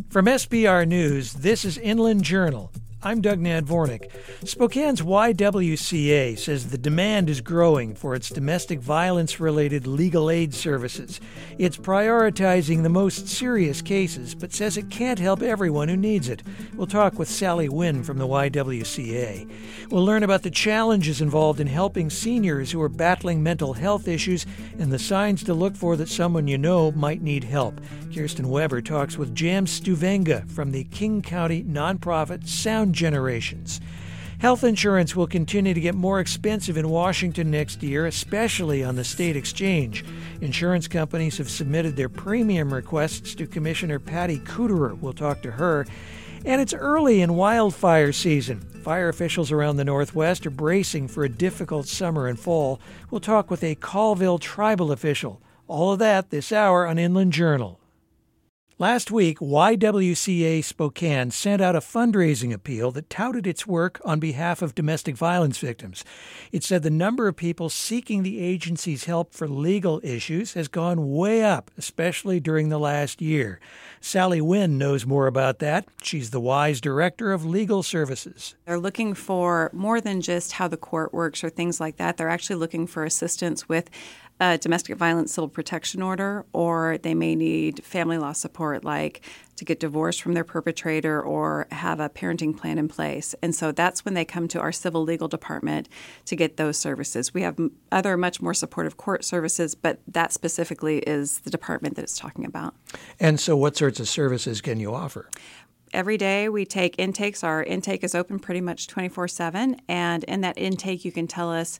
From SBR News, this is Inland Journal. I'm Doug Nadvornik. Spokane's YWCA says the demand is growing for its domestic violence-related legal aid services. It's prioritizing the most serious cases, but says it can't help everyone who needs it. We'll talk with Sally Wynn from the YWCA. We'll learn about the challenges involved in helping seniors who are battling mental health issues and the signs to look for that someone you know might need help. Kirsten Weber talks with Jam Stuvenga from the King County nonprofit Sound Generations. Health insurance will continue to get more expensive in Washington next year, especially on the state exchange. Insurance companies have submitted their premium requests to Commissioner Patty Kuderer. We'll talk to her. And it's early in wildfire season. Fire officials around the Northwest are bracing for a difficult summer and fall. We'll talk with a Colville tribal official. All of that this hour on Inland Journal. Last week, YWCA Spokane sent out a fundraising appeal that touted its work on behalf of domestic violence victims. It said the number of people seeking the agency's help for legal issues has gone way up, especially during the last year. Sally Wynn knows more about that. She's the WISE Director of Legal Services. They're looking for more than just how the court works or things like that. They're actually looking for assistance with a domestic violence civil protection order, or they may need family law support, like to get divorced from their perpetrator or have a parenting plan in place. And so that's when they come to our civil legal department to get those services. We have other much more supportive court services, but that specifically is the department that it's talking about. And so what sorts of services can you offer? Every day we take intakes. Our intake is open pretty much 24/7. And in that intake, you can tell us,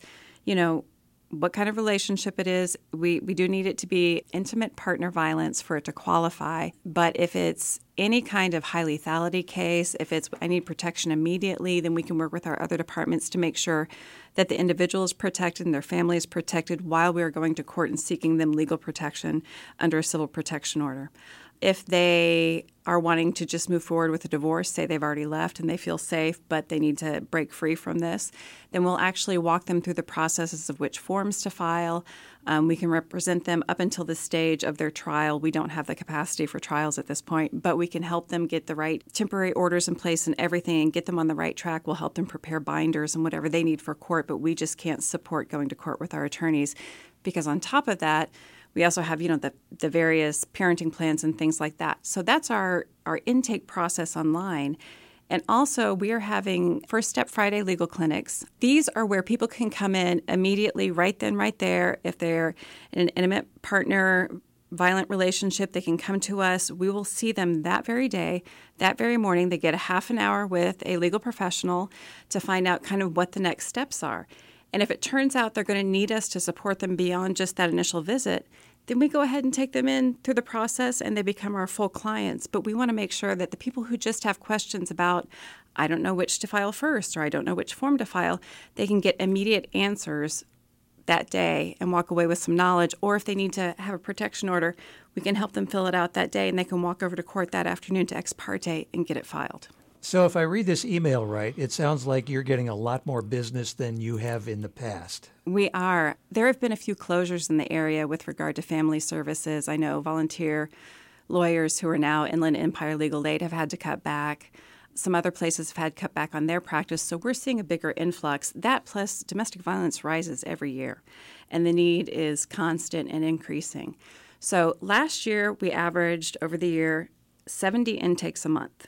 what kind of relationship it is. We do need it to be intimate partner violence for it to qualify. But if it's any kind of high lethality case, if it's I need protection immediately, then we can work with our other departments to make sure that the individual is protected and their family is protected while we are going to court and seeking them legal protection under a civil protection order. If they are wanting to just move forward with a divorce, say they've already left and they feel safe, but they need to break free from this, then we'll actually walk them through the processes of which forms to file. We can represent them up until the stage of their trial. We don't have the capacity for trials at this point, but we can help them get the right temporary orders in place and everything and get them on the right track. We'll help them prepare binders and whatever they need for court, but we just can't support going to court with our attorneys because on top of that, we also have, the various parenting plans and things like that. So that's our intake process online. And also, we are having First Step Friday legal clinics. These are where people can come in immediately, right then, right there. If they're in an intimate partner, violent relationship, they can come to us. We will see them that very day, that very morning. They get a half an hour with a legal professional to find out kind of what the next steps are. And if it turns out they're going to need us to support them beyond just that initial visit, then we go ahead and take them in through the process and they become our full clients. But we want to make sure that the people who just have questions about, I don't know which to file first or I don't know which form to file, they can get immediate answers that day and walk away with some knowledge. Or if they need to have a protection order, we can help them fill it out that day and they can walk over to court that afternoon to ex parte and get it filed. So if I read this email right, it sounds like you're getting a lot more business than you have in the past. We are. There have been a few closures in the area with regard to family services. I know volunteer lawyers who are now Inland Empire Legal Aid have had to cut back. Some other places have had cut back on their practice. So we're seeing a bigger influx. That plus domestic violence rises every year, and the need is constant and increasing. So last year, we averaged over the year 70 intakes a month.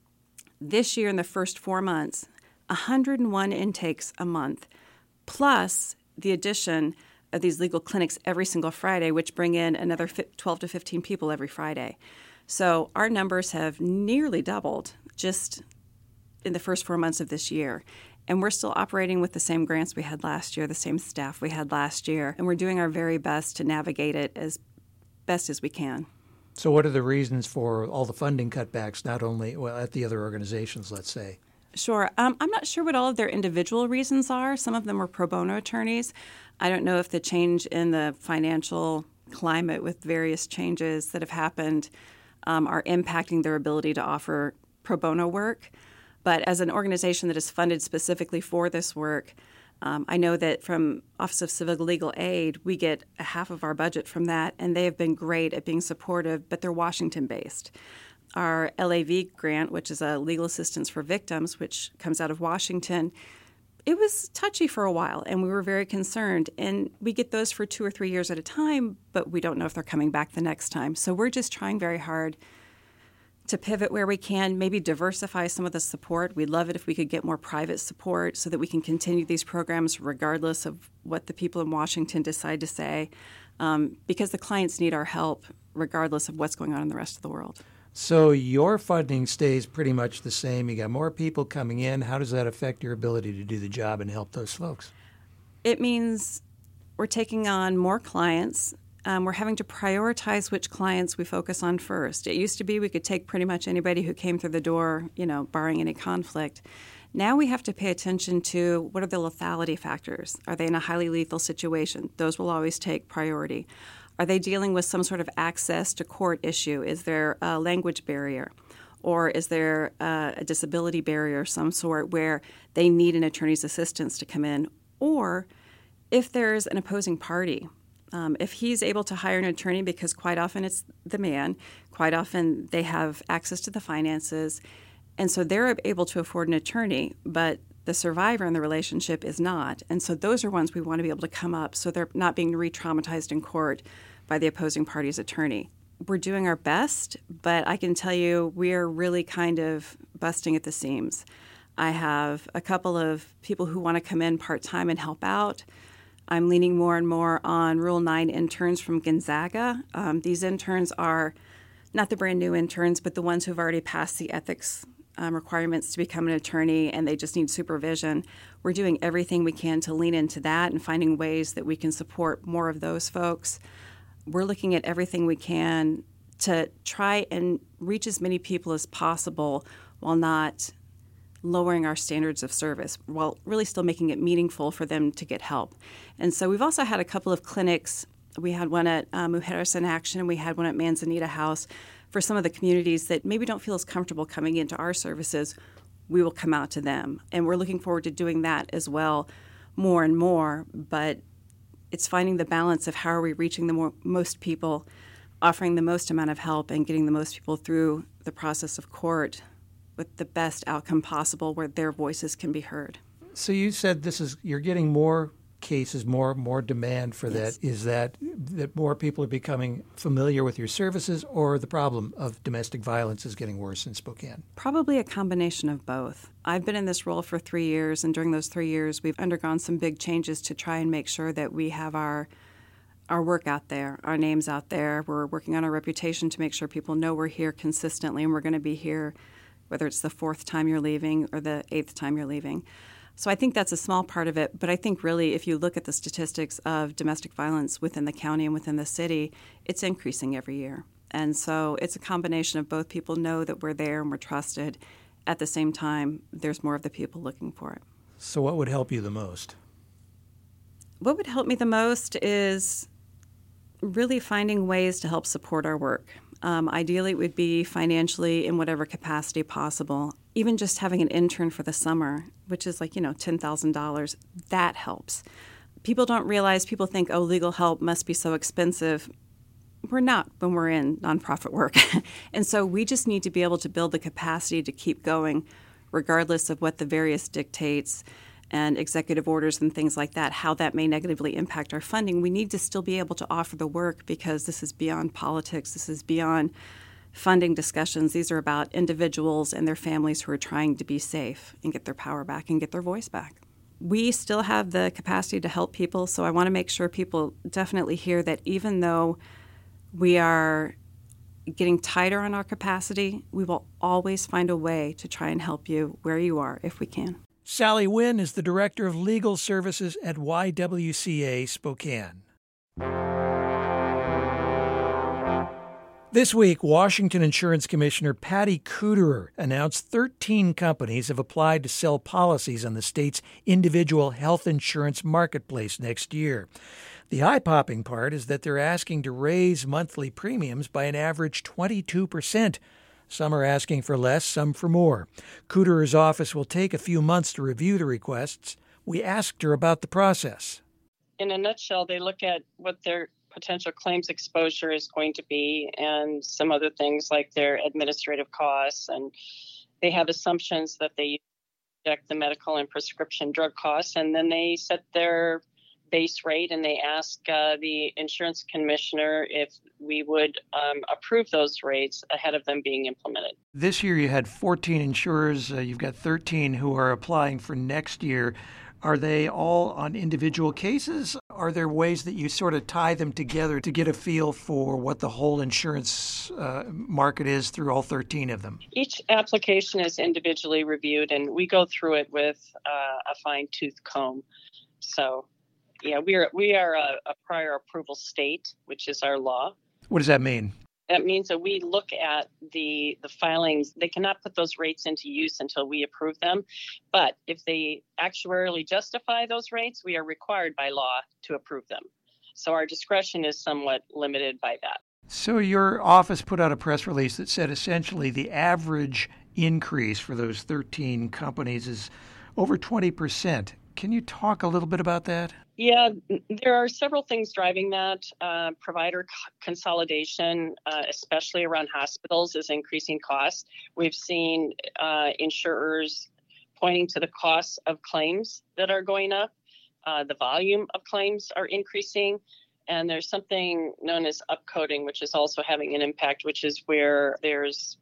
This year, in the first 4 months, 101 intakes a month, plus the addition of these legal clinics every single Friday, which bring in another 12 to 15 people every Friday. So our numbers have nearly doubled just in the first 4 months of this year. And we're still operating with the same grants we had last year, the same staff we had last year, and we're doing our very best to navigate it as best as we can. So what are the reasons for all the funding cutbacks, not only at the other organizations, let's say? Sure. I'm not sure what all of their individual reasons are. Some of them are pro bono attorneys. I don't know if the change in the financial climate with various changes that have happened are impacting their ability to offer pro bono work. But as an organization that is funded specifically for this work, I know that from Office of Civil Legal Aid, we get a half of our budget from that, and they have been great at being supportive, but they're Washington-based. our LAV grant, which is a legal assistance for victims, which comes out of Washington, it was touchy for a while, and we were very concerned. And we get those for 2 or 3 years at a time, but we don't know if they're coming back the next time. So we're just trying very hard to pivot where we can, maybe diversify some of the support. We'd love it if we could get more private support so that we can continue these programs regardless of what the people in Washington decide to say, because the clients need our help regardless of what's going on in the rest of the world. So your funding stays pretty much the same. You got more people coming in. How does that affect your ability to do the job and help those folks? It means we're taking on more clients. We're having to prioritize which clients we focus on first. It used to be we could take pretty much anybody who came through the door, barring any conflict. Now we have to pay attention to what are the lethality factors. Are they in a highly lethal situation? Those will always take priority. Are they dealing with some sort of access to court issue? Is there a language barrier? Or is there a disability barrier of some sort where they need an attorney's assistance to come in? Or if there's an opposing party, if he's able to hire an attorney, because quite often it's the man, quite often they have access to the finances, and so they're able to afford an attorney, but the survivor in the relationship is not. And so those are ones we want to be able to come up so they're not being re-traumatized in court by the opposing party's attorney. We're doing our best, but I can tell you we are really kind of busting at the seams. I have a couple of people who want to come in part-time and help out. I'm leaning more and more on Rule 9 interns from Gonzaga. These interns are not the brand new interns, but the ones who have already passed the ethics requirements to become an attorney, and they just need supervision. We're doing everything we can to lean into that and finding ways that we can support more of those folks. We're looking at everything we can to try and reach as many people as possible while not lowering our standards of service, while really still making it meaningful for them to get help. And so we've also had a couple of clinics. We had one at Mujeres in Action, and we had one at Manzanita House. For some of the communities that maybe don't feel as comfortable coming into our services, we will come out to them. And we're looking forward to doing that as well more and more. But it's finding the balance of how are we reaching the most people, offering the most amount of help, and getting the most people through the process of court with the best outcome possible where their voices can be heard. So you said you're getting more cases, more demand for Yes. that. Is that more people are becoming familiar with your services, or the problem of domestic violence is getting worse in Spokane? Probably a combination of both. I've been in this role for 3 years, and during those 3 years, we've undergone some big changes to try and make sure that we have our work out there, our names out there. We're working on our reputation to make sure people know we're here consistently, and we're going to be here whether it's the 4th time you're leaving or the 8th time you're leaving. So I think that's a small part of it, but I think really if you look at the statistics of domestic violence within the county and within the city, it's increasing every year. And so it's a combination of both people know that we're there and we're trusted. At the same time, there's more of the people looking for it. So what would help you the most? What would help me the most is really finding ways to help support our work. Ideally, it would be financially in whatever capacity possible. Even just having an intern for the summer, which is like, $10,000, that helps. People don't realize, people think, legal help must be so expensive. We're not when we're in nonprofit work. And so we just need to be able to build the capacity to keep going, regardless of what the various dictates and executive orders and things like that, how that may negatively impact our funding. We need to still be able to offer the work because this is beyond politics. This is beyond funding discussions. These are about individuals and their families who are trying to be safe and get their power back and get their voice back. We still have the capacity to help people, so I want to make sure people definitely hear that even though we are getting tighter on our capacity, we will always find a way to try and help you where you are if we can. Sally Wynn is the Director of Legal Services at YWCA Spokane. This week, Washington Insurance Commissioner Patty Kuderer announced 13 companies have applied to sell policies on the state's individual health insurance marketplace next year. The eye-popping part is that they're asking to raise monthly premiums by an average 22%. Some are asking for less, some for more. Kuderer's office will take a few months to review the requests. We asked her about the process. In a nutshell, they look at what their potential claims exposure is going to be, and some other things like their administrative costs. And they have assumptions that they project the medical and prescription drug costs, and then they set their base rate and they ask the insurance commissioner if we would approve those rates ahead of them being implemented. This year you had 14 insurers. You've got 13 who are applying for next year. Are they all on individual cases? Are there ways that you sort of tie them together to get a feel for what the whole insurance market is through all 13 of them? Each application is individually reviewed, and we go through it with a fine-tooth comb. So, yeah, we are a prior approval state, which is our law. What does that mean? That means that we look at the filings. They cannot put those rates into use until we approve them. But if they actuarially justify those rates, we are required by law to approve them. So our discretion is somewhat limited by that. So your office put out a press release that said essentially the average increase for those 13 companies is over 20%. Can you talk a little bit about that? Yeah, there are several things driving that. Provider consolidation, especially around hospitals, is increasing costs. We've seen insurers pointing to the costs of claims that are going up. The volume of claims are increasing. And there's something known as upcoding, which is also having an impact, which is where there's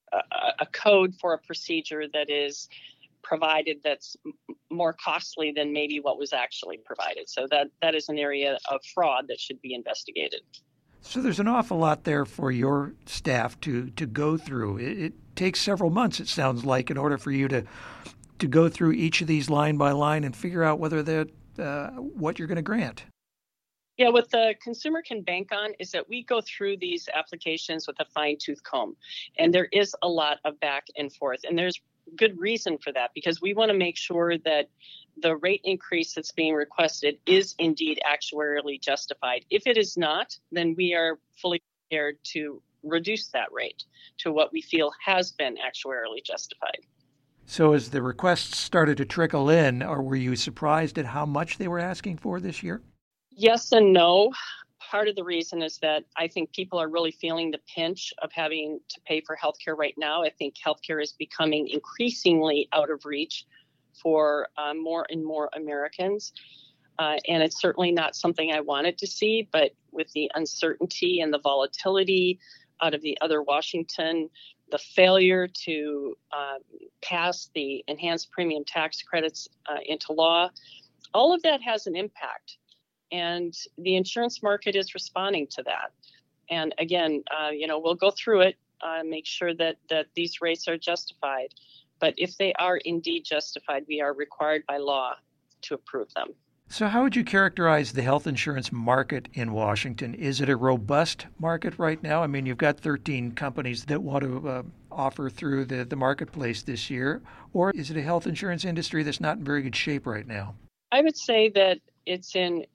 a code for a procedure that is provided that's more costly than maybe what was actually provided. So that is an area of fraud that should be investigated. So there's an awful lot there for your staff to go through. It takes several months, it sounds like, in order for you to go through each of these line by line and figure out whether they're what you're going to grant. Yeah, what the consumer can bank on is that we go through these applications with a fine-tooth comb, and there is a lot of back and forth, and there's good reason for that, because we want to make sure that the rate increase that's being requested is indeed actuarially justified. If it is not, then we are fully prepared to reduce that rate to what we feel has been actuarially justified. So as the requests started to trickle in, or were you surprised at how much they were asking for this year? Yes and no. Part of the reason is that I think people are really feeling the pinch of having to pay for healthcare right now. I think healthcare is becoming increasingly out of reach for more and more Americans. And it's certainly not something I wanted to see, but with the uncertainty and the volatility out of the other Washington, the failure to pass the enhanced premium tax credits into law, all of that has an impact. And the insurance market is responding to that. And again, we'll go through it, make sure that these rates are justified. But if they are indeed justified, we are required by law to approve them. So how would you characterize the health insurance market in Washington? Is it a robust market right now? I mean, you've got 13 companies that want to offer through the marketplace this year. Or is it a health insurance industry that's not in very good shape right now? I would say that it's in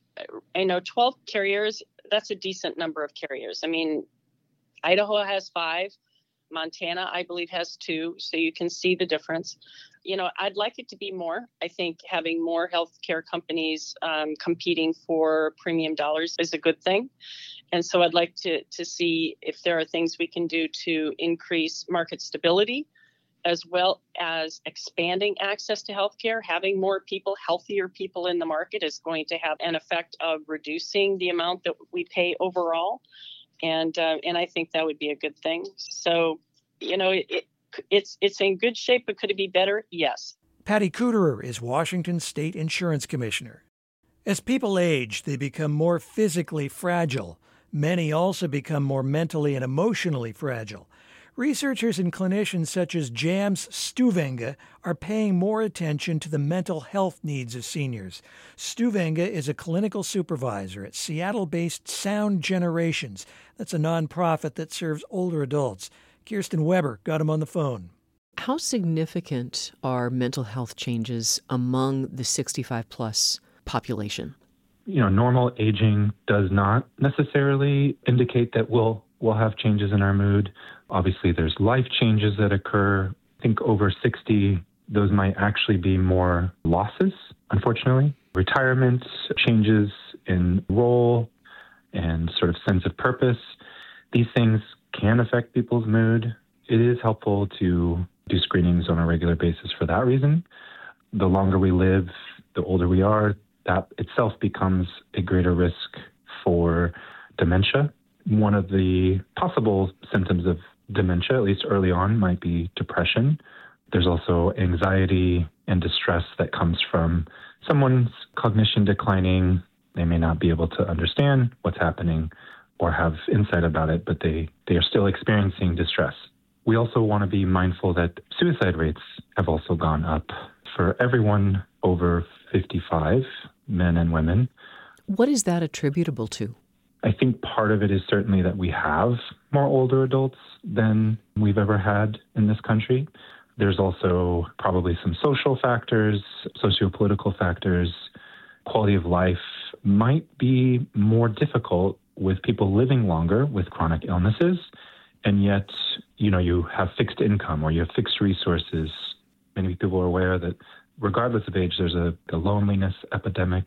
12 carriers, that's a decent number of carriers. I mean, Idaho has 5. Montana, I believe, has 2. So you can see the difference. I'd like it to be more. I think having more healthcare companies competing for premium dollars is a good thing. And so I'd like to see if there are things we can do to increase market stability, as well as expanding access to healthcare. Having more people, healthier people in the market is going to have an effect of reducing the amount that we pay overall. And I think that would be a good thing. So, it's in good shape, but could it be better? Yes. Patty Kuderer is Washington State Insurance Commissioner. As people age, they become more physically fragile. Many also become more mentally and emotionally fragile. Researchers and clinicians such as Jams Stuvenge are paying more attention to the mental health needs of seniors. Stuvenge is a clinical supervisor at Seattle-based Sound Generations. That's a nonprofit that serves older adults. Kirsten Weber got him on the phone. How significant are mental health changes among the 65-plus population? Normal aging does not necessarily indicate that we'll have changes in our mood. Obviously, there's life changes that occur. I think over 60, those might actually be more losses, unfortunately. Retirements, changes in role, and sort of sense of purpose. These things can affect people's mood. It is helpful to do screenings on a regular basis for that reason. The longer we live, the older we are, that itself becomes a greater risk for dementia. One of the possible symptoms of dementia, at least early on, might be depression. There's also anxiety and distress that comes from someone's cognition declining. They may not be able to understand what's happening or have insight about it, but they are still experiencing distress. We also want to be mindful that suicide rates have also gone up for everyone over 55, men and women. What is that attributable to? I think part of it is certainly that we have more older adults than we've ever had in this country. There's also probably some social factors, sociopolitical factors. Quality of life might be more difficult with people living longer with chronic illnesses, and yet, you have fixed income or you have fixed resources. Many people are aware that regardless of age, there's a loneliness epidemic.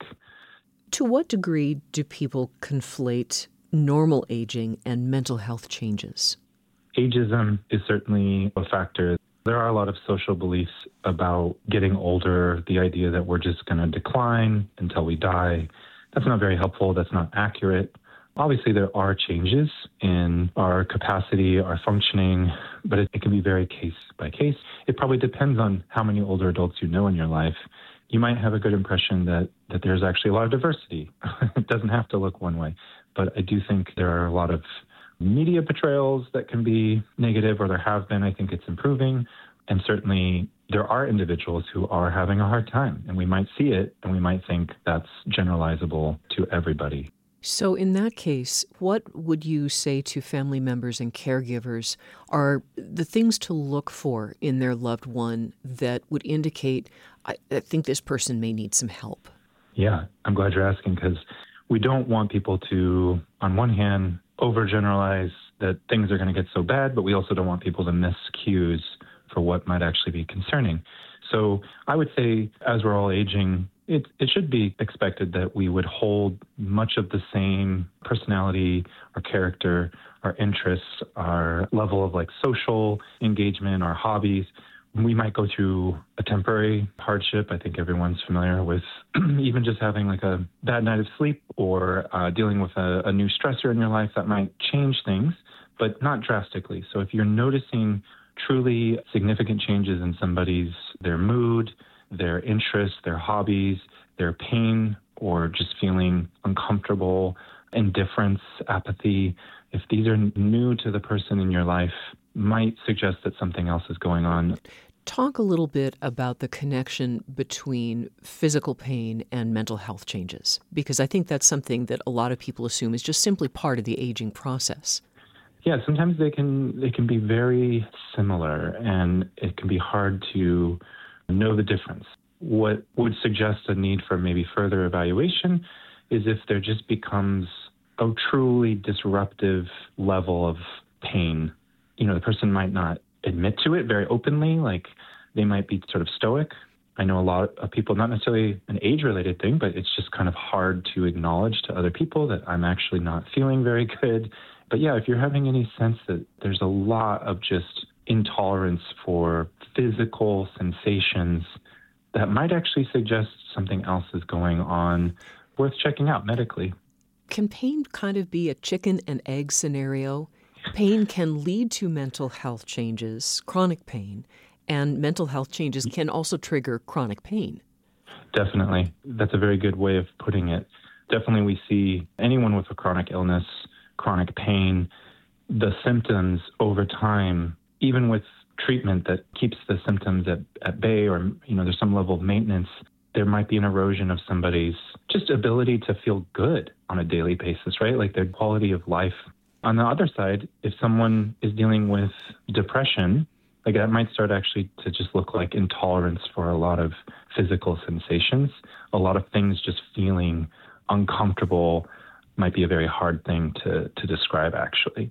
To what degree do people conflate normal aging and mental health changes? Ageism is certainly a factor. There are a lot of social beliefs about getting older, the idea that we're just going to decline until we die. That's not very helpful. That's not accurate. Obviously, there are changes in our capacity, our functioning, but it can be very case by case. It probably depends on how many older adults you know in your life. You might have a good impression that there's actually a lot of diversity. It doesn't have to look one way. But I do think there are a lot of media portrayals that can be negative, or there have been. I think it's improving. And certainly there are individuals who are having a hard time, and we might see it, and we might think that's generalizable to everybody. So in that case, what would you say to family members and caregivers are the things to look for in their loved one that would indicate, I think this person may need some help? Yeah, I'm glad you're asking, because we don't want people to, on one hand, overgeneralize that things are going to get so bad, but we also don't want people to miss cues for what might actually be concerning. So I would say, as we're all aging, it should be expected that we would hold much of the same personality, our character, our interests, our level of social engagement, our hobbies. We might go through a temporary hardship. I think everyone's familiar with even just having a bad night of sleep or dealing with a new stressor in your life that might change things, but not drastically. So if you're noticing truly significant changes in their mood, their interests, their hobbies, their pain, or just feeling uncomfortable, indifference, apathy, if these are new to the person in your life, might suggest that something else is going on. Talk a little bit about the connection between physical pain and mental health changes, because I think that's something that a lot of people assume is just simply part of the aging process. Yeah, sometimes they can be very similar, and it can be hard to know the difference. What would suggest a need for maybe further evaluation is if there just becomes a truly disruptive level of pain. The person might not admit to it very openly, they might be sort of stoic. I know a lot of people, not necessarily an age-related thing, but it's just kind of hard to acknowledge to other people that I'm actually not feeling very good. But yeah, if you're having any sense that there's a lot of just intolerance for physical sensations, that might actually suggest something else is going on, worth checking out medically. Can pain kind of be a chicken and egg scenario? Pain can lead to mental health changes, chronic pain, and mental health changes can also trigger chronic pain. Definitely. That's a very good way of putting it. Definitely we see anyone with a chronic illness, chronic pain, the symptoms over time, even with treatment that keeps the symptoms at bay, or there's some level of maintenance, there might be an erosion of somebody's just ability to feel good on a daily basis, right? Their quality of life. On the other side, if someone is dealing with depression, that might start actually to just look like intolerance for a lot of physical sensations. A lot of things just feeling uncomfortable might be a very hard thing to describe, actually.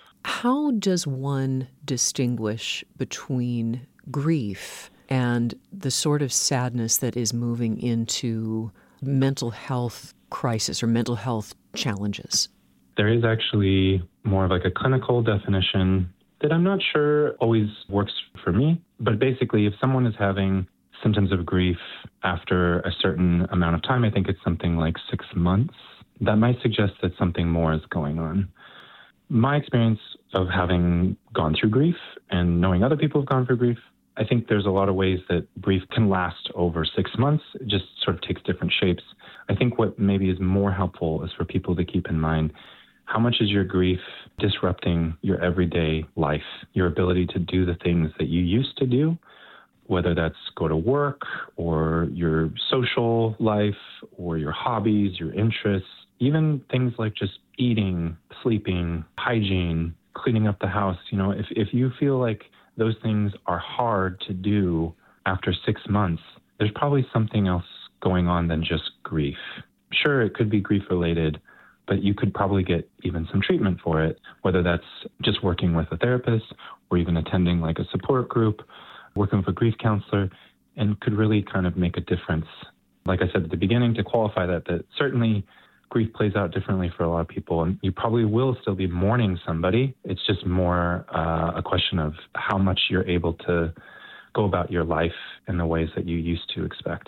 How does one distinguish between grief and the sort of sadness that is moving into mental health crisis or mental health challenges? There is actually more of like a clinical definition that I'm not sure always works for me. But basically, if someone is having symptoms of grief after a certain amount of time, I think it's something like 6 months, that might suggest that something more is going on. My experience of having gone through grief and knowing other people have gone through grief, I think there's a lot of ways that grief can last over 6 months. It just sort of takes different shapes. I think what maybe is more helpful is for people to keep in mind, how much is your grief disrupting your everyday life, your ability to do the things that you used to do, whether that's go to work or your social life or your hobbies, your interests, even things like just eating, sleeping, hygiene, cleaning up the house. If you feel like those things are hard to do after 6 months, there's probably something else going on than just grief. Sure, it could be grief related, but you could probably get even some treatment for it, whether that's just working with a therapist or even attending like a support group, working with a grief counselor, and could really kind of make a difference. Like I said at the beginning, to qualify that certainly grief plays out differently for a lot of people, and you probably will still be mourning somebody. It's just more a question of how much you're able to go about your life in the ways that you used to expect.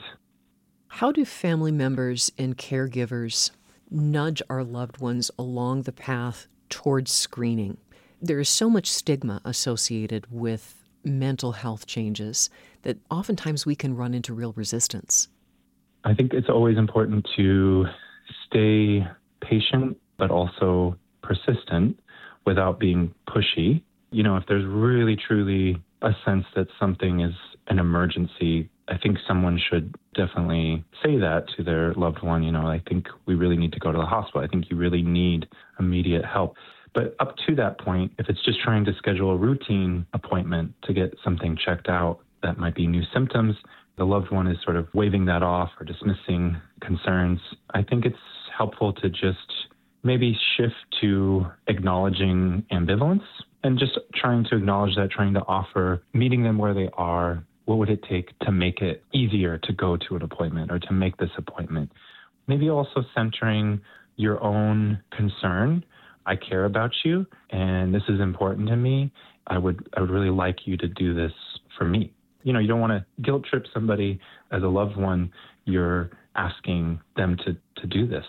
How do family members and caregivers nudge our loved ones along the path towards screening? There is so much stigma associated with mental health changes that oftentimes we can run into real resistance. I think it's always important to stay patient, but also persistent without being pushy. If there's really, truly a sense that something is an emergency, I think someone should definitely say that to their loved one. I think we really need to go to the hospital. I think you really need immediate help. But up to that point, if it's just trying to schedule a routine appointment to get something checked out, that might be new symptoms, the loved one is sort of waving that off or dismissing concerns, I think it's helpful to just maybe shift to acknowledging ambivalence and just trying to acknowledge that, trying to offer, meeting them where they are. What would it take to make it easier to go to an appointment or to make this appointment? Maybe also centering your own concern. I care about you, and this is important to me. I would really like you to do this for me. You don't want to guilt trip somebody as a loved one. You're asking them to do this.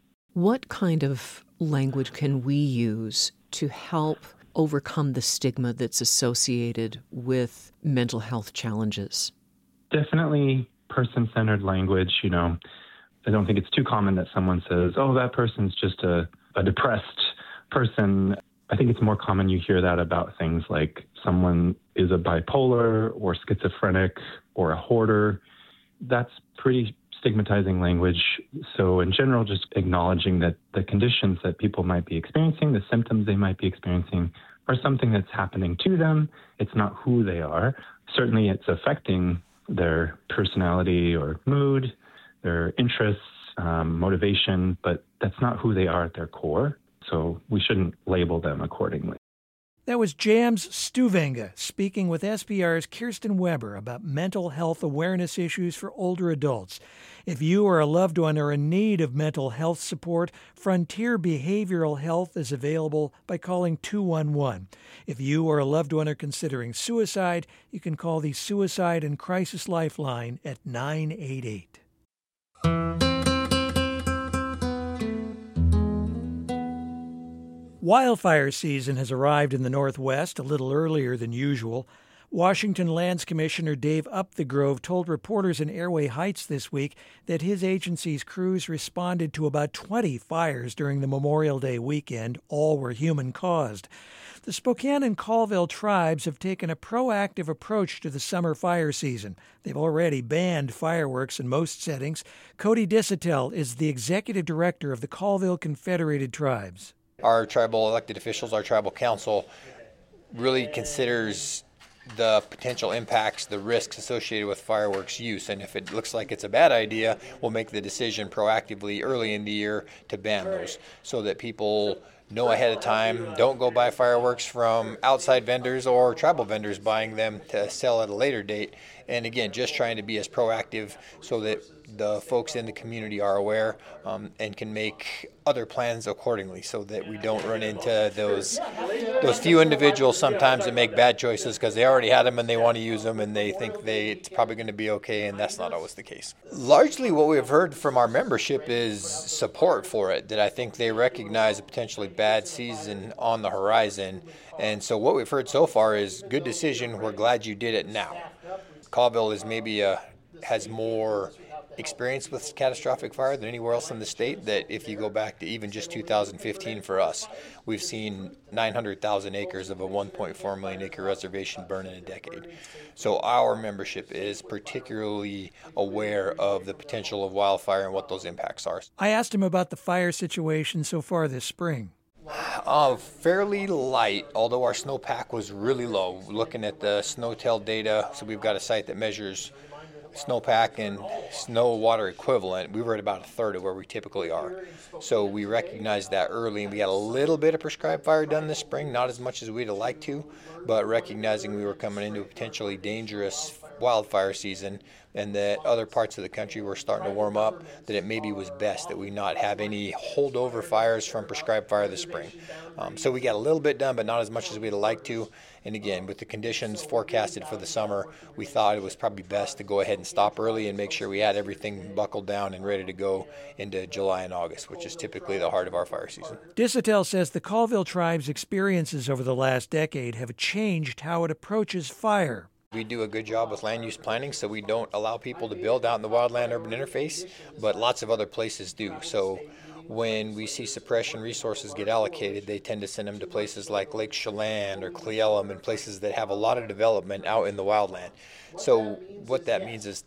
What kind of language can we use to help overcome the stigma that's associated with mental health challenges? Definitely person-centered language. I don't think it's too common that someone says, oh, that person's just a depressed person. I think it's more common you hear that about things like someone is a bipolar or schizophrenic or a hoarder. That's pretty stigmatizing language. So in general, just acknowledging that the conditions that people might be experiencing, the symptoms they might be experiencing, are something that's happening to them. It's not who they are. Certainly it's affecting their personality or mood, their interests, motivation, but that's not who they are at their core. So we shouldn't label them accordingly. That was Jams Stuvanga speaking with SPR's Kirsten Weber about mental health awareness issues for older adults. If you or a loved one are in need of mental health support, Frontier Behavioral Health is available by calling 211. If you or a loved one are considering suicide, you can call the Suicide and Crisis Lifeline at 988. Wildfire season has arrived in the Northwest a little earlier than usual. Washington Lands Commissioner Dave Upthegrove told reporters in Airway Heights this week that his agency's crews responded to about 20 fires during the Memorial Day weekend. All were human-caused. The Spokane and Colville tribes have taken a proactive approach to the summer fire season. They've already banned fireworks in most settings. Cody Dissatel is the executive director of the Colville Confederated Tribes. Our tribal elected officials, our tribal council, really considers the potential impacts, the risks associated with fireworks use. And if it looks like it's a bad idea, we'll make the decision proactively early in the year to ban those so that people know ahead of time. Don't go buy fireworks from outside vendors or tribal vendors buying them to sell at a later date. And again, just trying to be as proactive so that the folks in the community are aware and can make other plans accordingly, so that we don't run into those few individuals sometimes that make bad choices because they already had them and they want to use them and they think it's probably going to be okay, and that's not always the case. Largely what we've heard from our membership is support for it, that I think they recognize a potentially bad season on the horizon. And so what we've heard so far is, good decision, we're glad you did it now. Colville is maybe has more experience with catastrophic fire than anywhere else in the state, that if you go back to even just 2015 for us, we've seen 900,000 acres of a 1.4 million acre reservation burn in a decade. So our membership is particularly aware of the potential of wildfire and what those impacts are. I asked him about the fire situation so far this spring. Fairly light, although our snowpack was really low. Looking at the SNOTEL data, so we've got a site that measures snowpack and snow water equivalent, we were at about a third of where we typically are. So we recognized that early, and we had a little bit of prescribed fire done this spring, not as much as we'd have liked to, but recognizing we were coming into a potentially dangerous wildfire season and that other parts of the country were starting to warm up, that it maybe was best that we not have any holdover fires from prescribed fire this spring. So we got a little bit done, but not as much as we'd have liked to. And again, with the conditions forecasted for the summer, we thought it was probably best to go ahead and stop early and make sure we had everything buckled down and ready to go into July and August, which is typically the heart of our fire season. Disitel says the Colville tribe's experiences over the last decade have changed how it approaches fire. We do a good job with land use planning, so we don't allow people to build out in the wildland-urban interface, but lots of other places do. So when we see suppression resources get allocated, they tend to send them to places like Lake Chelan or Cle Elum, and places that have a lot of development out in the wildland. So what that means is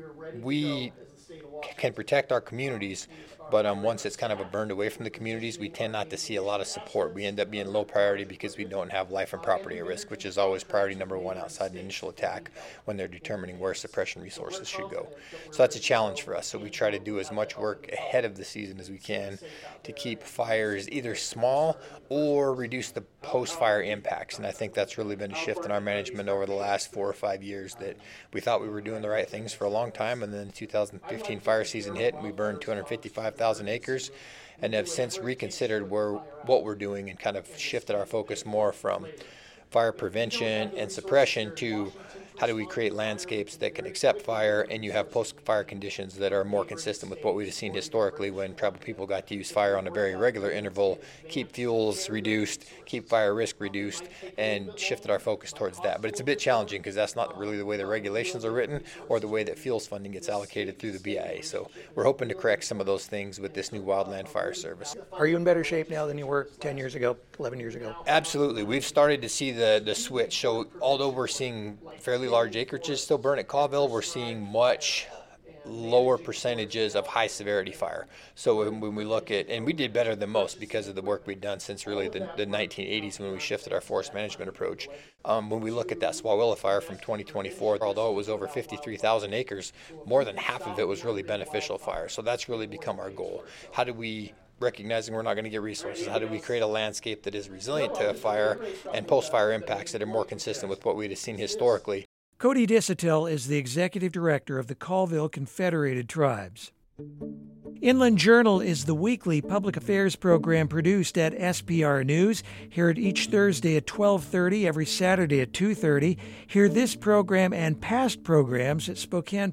we can protect our communities, but once it's kind of burned away from the communities, we tend not to see a lot of support. We end up being low priority because we don't have life and property at risk, which is always priority number one outside the initial attack when they're determining where suppression resources should go. So that's a challenge for us. So we try to do as much work ahead of the season as we can to keep fires either small or reduce the post-fire impacts. And I think that's really been a shift in our management over the last 4 or 5 years, that we thought we were doing the right things for a long time, and then the 2015 fire season hit and we burned 255,000 acres, and have since reconsidered what we're doing and kind of shifted our focus more from fire prevention and suppression to how do we create landscapes that can accept fire, and you have post-fire conditions that are more consistent with what we've seen historically when tribal people got to use fire on a very regular interval, keep fuels reduced, keep fire risk reduced, and shifted our focus towards that. But it's a bit challenging because that's not really the way the regulations are written or the way that fuels funding gets allocated through the BIA. So we're hoping to correct some of those things with this new Wildland Fire Service. Are you in better shape now than you were 10 years ago, 11 years ago? Absolutely. We've started to see the switch. So although we're seeing fairly large acreages still burn at Colville, we're seeing much lower percentages of high severity fire. So when we look at, and we did better than most because of the work we'd done since really the 1980s when we shifted our forest management approach. When we look at that Swawilla fire from 2024, although it was over 53,000 acres, more than half of it was really beneficial fire. So that's really become our goal. How do we, recognizing we're not going to get resources, how do we create a landscape that is resilient to fire and post-fire impacts that are more consistent with what we'd have seen historically? Cody Disitel is the executive director of the Colville Confederated Tribes. Inland Journal is the weekly public affairs program produced at SPR News. Hear it each Thursday at 12:30, every Saturday at 2:30. Hear this program and past programs at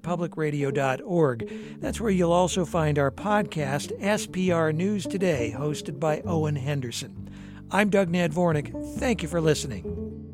SpokanePublicRadio.org. That's where you'll also find our podcast, SPR News Today, hosted by Owen Henderson. I'm Doug Nadvornik. Thank you for listening.